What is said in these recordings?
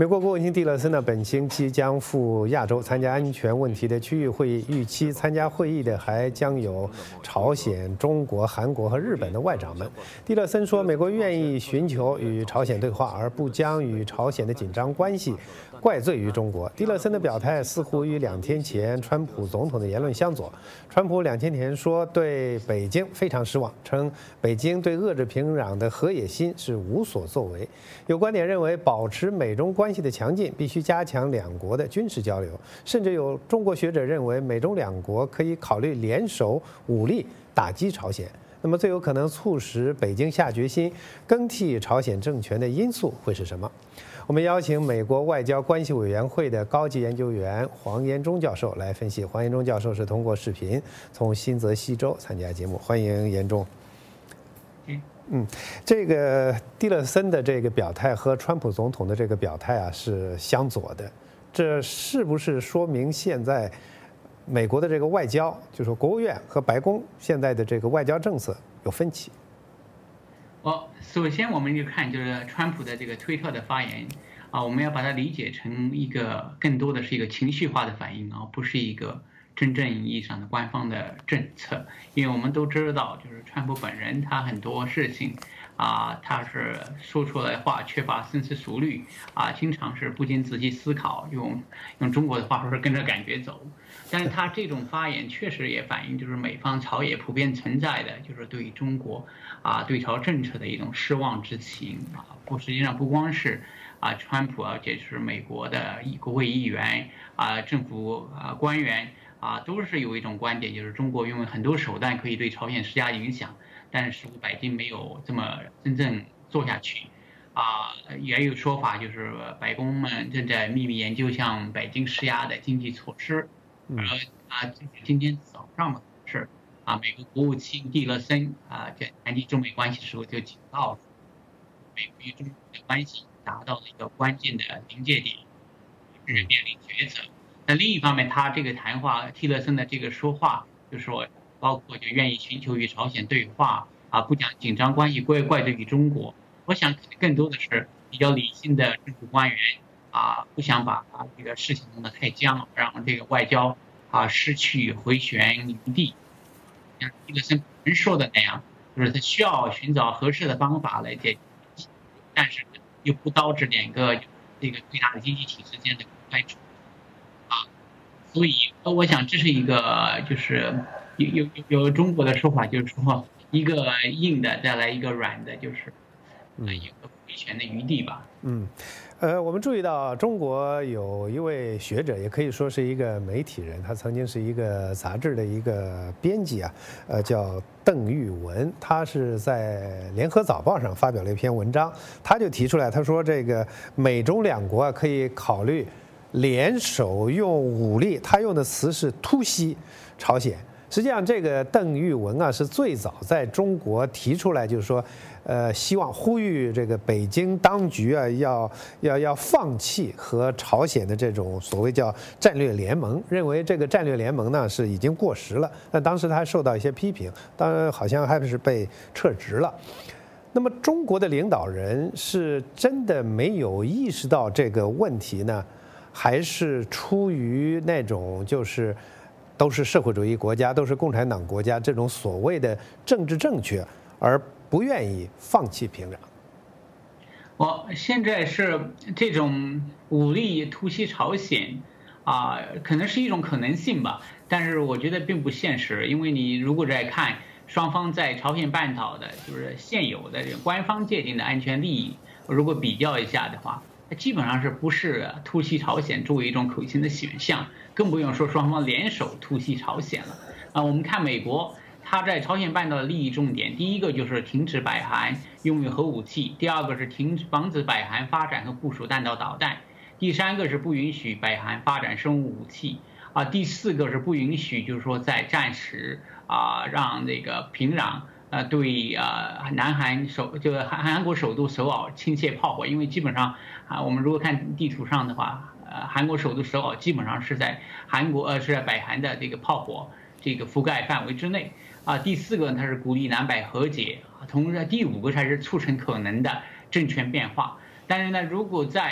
美国国务卿蒂勒森呢，本星期将赴亚洲参加安全问题的区域会议，预期参加会议的还将有朝鲜、中国、韩国和日本的外长们。蒂勒森说，美国愿意寻求与朝鲜对话，而不将与朝鲜的紧张关系怪罪于中国。蒂勒森的表态似乎与2天前川普总统的言论相左。川普2天前说对北京非常失望，称北京对遏制平壤的河野心是无所作为。有观点认为，保持美中关系的强劲必须加强两国的军事交流，甚至有中国学者认为，美中两国可以考虑联手武力打击朝鲜。那么最有可能促使北京下决心更替朝鲜政权的因素会是什么？我们邀请美国外交关系委员会的高级研究员黄延忠教授来分析。黄延忠教授是通过视频从新泽西州参加节目，欢迎延忠。这个蒂勒森的这个表态和川普总统的这个表态啊是相左的，这是不是说明现在美国的这个外交，就是说国务院和白宫现在的这个外交政策有分歧？ 首先我们就看就是川普的这个推特的发言啊，我们要把它理解成一个更多的是一个情绪化的反应啊，不是一个真正意义上的官方的政策。因为我们都知道，就是川普本人他很多事情啊，他是说出来的话缺乏深思熟虑啊，经常是不经仔细思考，用中国的话说是跟着感觉走。但是他这种发言确实也反映就是美方朝野普遍存在的就是对中国啊对朝政策的一种失望之情啊。实际上不光是川普，而且是美国的国会议员政府官员都是有一种观点，就是中国用很多手段可以对朝鲜施加影响，但是北京没有这么真正做下去也有说法就是白宫们正在秘密研究向北京施压的经济措施。今天早上的是美国国务卿蒂勒森在谈及中美关系的时候就警告，美国与中国的关系达到了一个关键的临界点，面临抉择。那另一方面，他这个谈话，蒂勒森的这个说话，就是说，包括就愿意寻求与朝鲜对话不将紧张关系怪罪于中国。我想更多的是比较理性的政府官员不想把这个事情弄得太僵，让这个外交失去回旋余地。像蒂勒森本人说的那样，就是他需要寻找合适的方法来解决，但是又不导致两个这个最大的经济体之间的开冲所以我想这是一个就是有中国的说法，就是说一个硬的再来一个软的，就是有个回旋的余地吧。 我们注意到中国有一位学者，也可以说是一个媒体人，他曾经是一个杂志的一个编辑叫邓玉文，他是在《联合早报》上发表了一篇文章，他就提出来，他说这个美中两国可以考虑联手用武力，他用的词是突袭朝鲜。实际上，这个邓玉文是最早在中国提出来，就是说，希望呼吁这个北京当局要放弃和朝鲜的这种所谓叫战略联盟，认为这个战略联盟呢是已经过时了。那当时他还受到一些批评，当然好像还是被撤职了。那么，中国的领导人是真的没有意识到这个问题呢，还是出于那种就是都是社会主义国家，都是共产党国家这种所谓的政治正确，而不愿意放弃平壤？ 现在是这种武力突袭朝鲜可能是一种可能性吧，但是我觉得并不现实，因为你如果在看双方在朝鲜半岛的就是现有的这个官方界定的安全利益，如果比较一下的话，基本上是不是突袭朝鲜作为一种可行的选项，更不用说双方联手突袭朝鲜了我们看美国，它在朝鲜半岛的利益重点，第一个就是停止北韩拥有核武器，第二个是防止北韩发展和部署弹道导弹，第三个是不允许北韩发展生物武器第四个是不允许就是说在战时让这个平壤对南韩韩国首都首尔倾泻炮火，因为基本上我们如果看地图上的话，韩国首都首尔基本上是在是在北韩的这个炮火这个覆盖范围之内第四个它是鼓励南北和解，同时第五个才是促成可能的政权变化。但是呢，如果在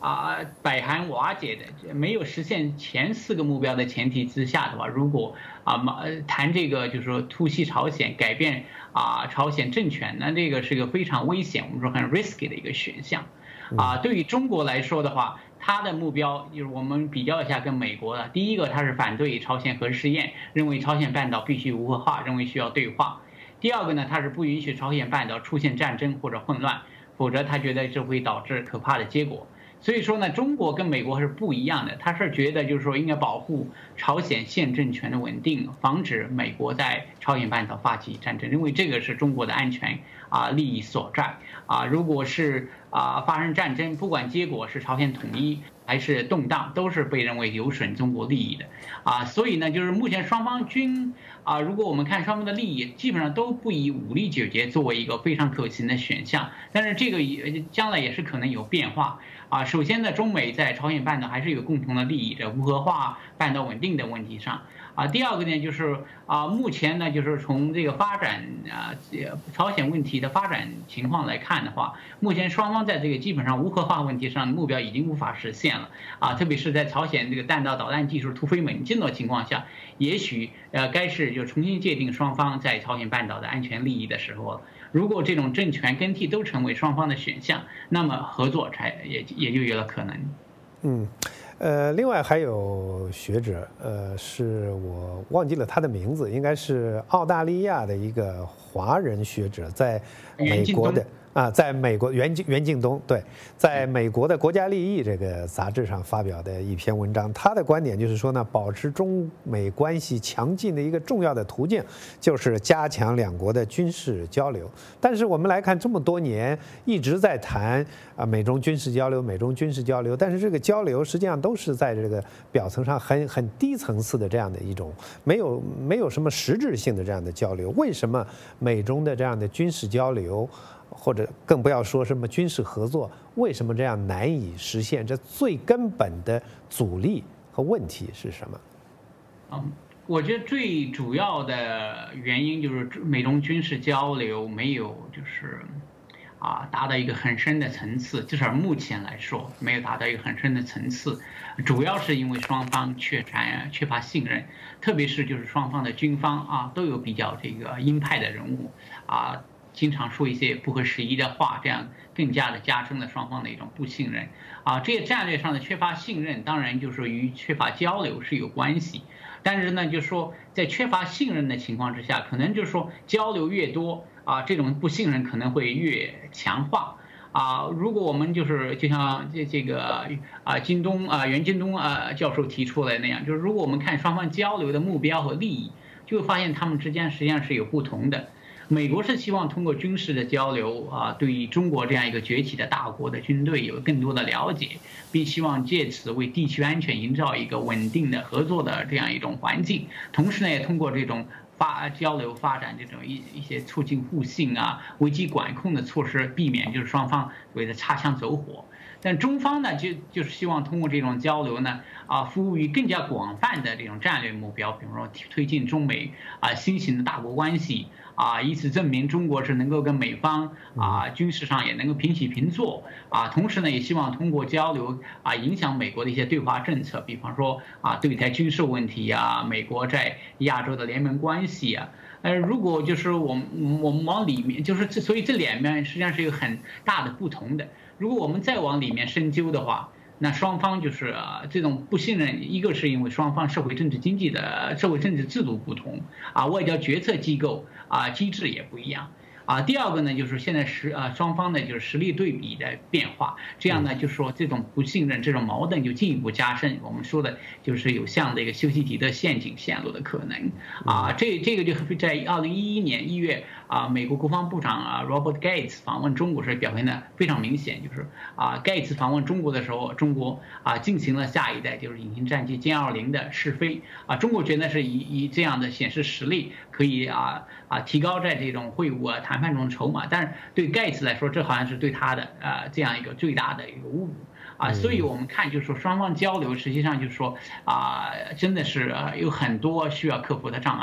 北韩瓦解的没有实现前4个目标的前提之下的话，如果谈这个就是说突袭朝鲜改变朝鲜政权，那这个是一个非常危险，我们说很 risky 的一个选项。对于中国来说的话，它的目标就是我们比较一下跟美国的，第一个它是反对朝鲜核试验，认为朝鲜半岛必须无核化，认为需要对话。第二个呢，它是不允许朝鲜半岛出现战争或者混乱，否则他觉得这会导致可怕的结果。所以说呢，中国跟美国是不一样的，他是觉得就是说应该保护朝鲜现政权的稳定，防止美国在朝鲜半岛发起战争，因为这个是中国的安全利益所在。如果是发生战争，不管结果是朝鲜统一还是动荡，都是被认为有损中国利益的。所以呢，就是目前双方均如果我们看双方的利益，基本上都不以武力解决作为一个非常可行的选项，但是这个将来也是可能有变化。首先呢，中美在朝鲜半岛还是有共同的利益，在无核化、半岛稳定的问题上。第二个呢，就是目前呢，就是从这个发展朝鲜问题的发展情况来看的话，目前双方在这个基本上无核化问题上的目标已经无法实现了特别是在朝鲜这个弹道导弹技术突飞猛进的情况下，也许该是就重新界定双方在朝鲜半岛的安全利益的时候了。如果这种政权更替都成为双方的选项，那么合作也就有了可能。 另外还有学者，是我忘记了他的名字，应该是澳大利亚的一个华人学者，在美国的在美国袁敬东，对，在美国的《国家利益》这个杂志上发表的一篇文章，他的观点就是说呢，保持中美关系强劲的一个重要的途径，就是加强两国的军事交流。但是我们来看，这么多年一直在谈美中军事交流，美中军事交流，但是这个交流实际上都是在这个表层上很低层次的这样的一种，没有什么实质性的这样的交流。为什么美中的这样的军事交流，或者更不要说什么军事合作，为什么这样难以实现？这最根本的阻力和问题是什么？ 我觉得最主要的原因就是美中军事交流没有就是达到一个很深的层次，至少目前来说没有达到一个很深的层次，主要是因为双方缺乏信任，特别是就是双方的军方都有比较这个鹰派的人物经常说一些不合时宜的话，这样更加的加深了双方的一种不信任这些战略上的缺乏信任，当然就是与缺乏交流是有关系。但是呢，就是说在缺乏信任的情况之下，可能就是说交流越多这种不信任可能会越强化如果我们就像这个袁京东教授提出来那样，就是如果我们看双方交流的目标和利益，就会发现他们之间实际上是有不同的。美国是希望通过军事的交流对于中国这样一个崛起的大国的军队有更多的了解，并希望借此为地区安全营造一个稳定的合作的这样一种环境。同时呢，也通过这种交流发展这种一些促进互信危机管控的措施，避免就是双方所谓的擦枪走火。但中方呢，就是希望通过这种交流呢，服务于更加广泛的这种战略目标，比如说推进中美新型的大国关系以此证明中国是能够跟美方军事上也能够平起平坐同时呢，也希望通过交流影响美国的一些对华政策，比方说对台军事问题美国在亚洲的联盟关系如果就是我们往里面，就是所以这两面实际上是一个很大的不同的。如果我们再往里面深究的话，那双方就是这种不信任，一个是因为双方社会政治经济的社会政治制度不同外交决策机构机制也不一样第二个呢，就是现在双方的就是实力对比的变化，这样呢，就是说这种不信任、这种矛盾就进一步加深。我们说的就是有像这个修昔底德陷阱陷入的可能这个就在2011年1月美国国防部长Robert Gates 访问中国时表现的非常明显，就是Gates 访问中国的时候，中国进行了下一代就是隐形战机歼20的试飞中国觉得是以这样的显示实力可以提高在这种会晤谈判中的筹码，但是对盖茨来说，这好像是对他的这样一个最大的一个侮辱所以我们看就是说双方交流实际上就是说真的是有很多需要克服的障碍。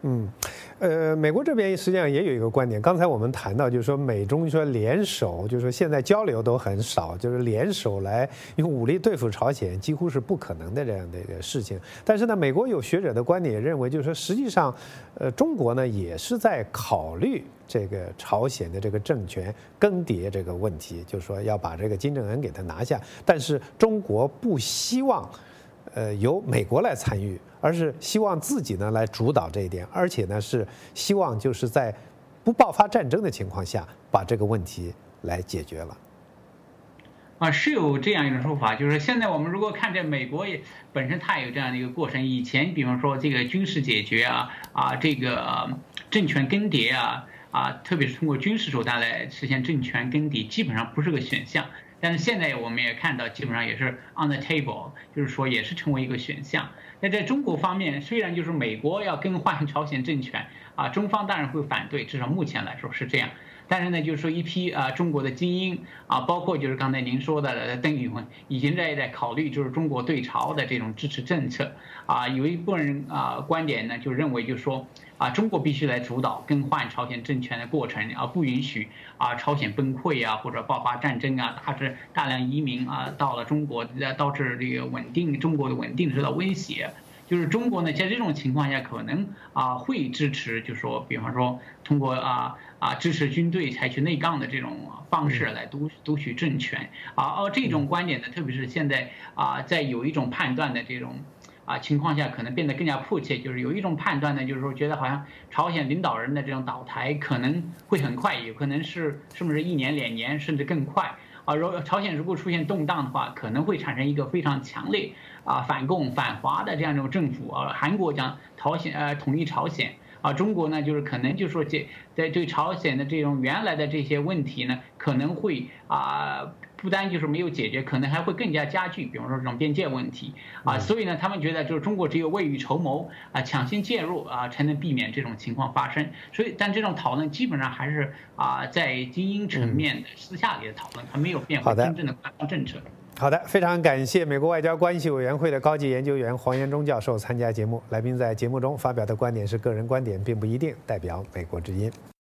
美国这边实际上也有一个观点，刚才我们谈到，就是说美中说联手，就是说现在交流都很少，就是联手来用武力对付朝鲜，几乎是不可能的这样的一个事情。但是呢，美国有学者的观点也认为，就是说实际上，中国呢也是在考虑这个朝鲜的这个政权更迭这个问题，就是说要把这个金正恩给他拿下，但是中国不希望。由美国来参与，而是希望自己呢来主导这一点，而且呢是希望就是在不爆发战争的情况下把这个问题来解决了。 是有这样一种说法，就是现在我们如果看这美国也本身它有这样的一个过程，以前比方说这个军事解决这个政权更迭特别是通过军事手段来实现政权更迭，基本上不是个选项。但是现在我们也看到，基本上也是 on the table， 就是说也是成为一个选项。那在中国方面，虽然就是美国要更换朝鲜政权中方当然会反对，至少目前来说是这样。但是呢，就是说一批中国的精英包括就是刚才您说的邓宇文，已经在考虑就是中国对朝的这种支持政策有一部分人观点呢就认为就是说中国必须来主导更换朝鲜政权的过程不允许朝鲜崩溃或者爆发战争大量移民到了中国，导致这个中国的稳定受到威胁。就是中国呢，在这种情况下可能会支持，就是说，比方说通过支持军队采取内杠的这种方式来夺取政权这种观点呢，特别是现在在有一种判断的这种情况下，可能变得更加迫切。就是有一种判断呢，就是说觉得好像朝鲜领导人的这种倒台可能会很快，有可能是不是1年2年甚至更快朝鲜如果出现动荡的话，可能会产生一个非常强烈反共反华的这样一种政府韩国讲统一朝鲜中国呢就是可能就是说在对朝鲜的这种原来的这些问题呢，可能会不单就是没有解决，可能还会更加加剧，比方说这种边界问题所以呢，他们觉得就是中国只有未雨绸缪抢先介入才能避免这种情况发生。所以，但这种讨论基本上还是在精英层面的私下里的讨论，还没有变为真正的官方政策。 好的，非常感谢美国外交关系委员会的高级研究员黄延忠教授参加节目。来宾在节目中发表的观点是个人观点，并不一定代表美国之音。